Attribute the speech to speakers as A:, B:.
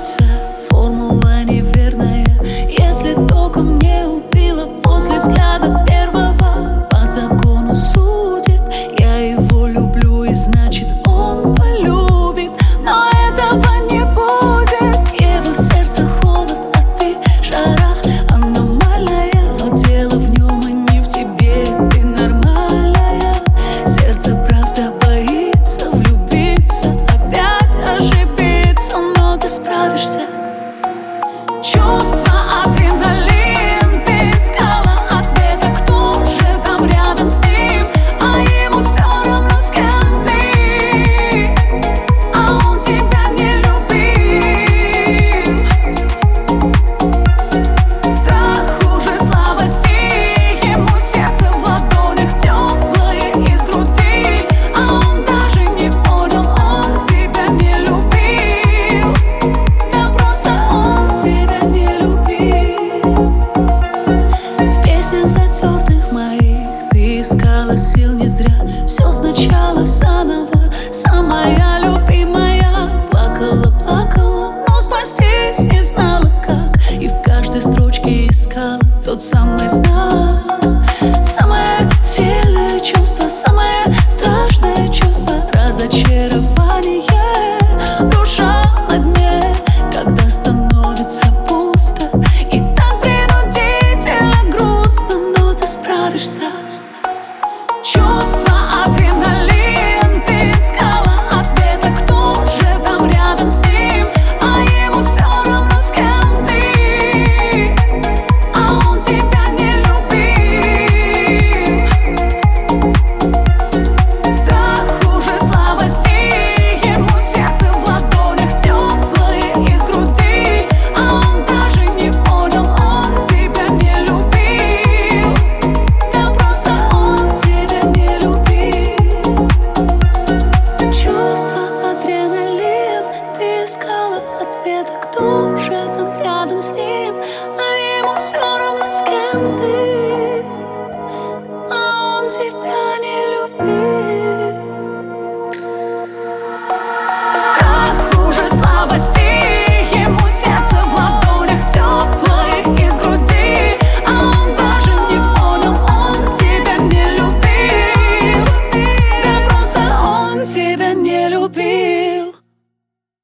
A: кажется, формула неверная. Если током не убила после взгляда первого, по закону судеб я его люблю, и значит он полюбит. Но этого не будет. Его сердце холод, а ты жара аномальная. Но дело в нем, а не в тебе, ты нормальная. Сердце правда боится влюбиться, опять ошибиться, но ты справишься. Чувство, адреналин, ты искала ответа, кто же там рядом с ним, а ему все равно, с кем ты, а он тебя не любил. Страх хуже слабости, ему сердце в ладонях теплое из груди, а он даже не понял, он тебя не любил. Да просто он тебя не любил. В песнях затертых моих ты искала сил не зря. Все сначала заново, самая любимая. Плакала, плакала, но спастись не знала как, и в каждой строчке искала тот самый знак. Самая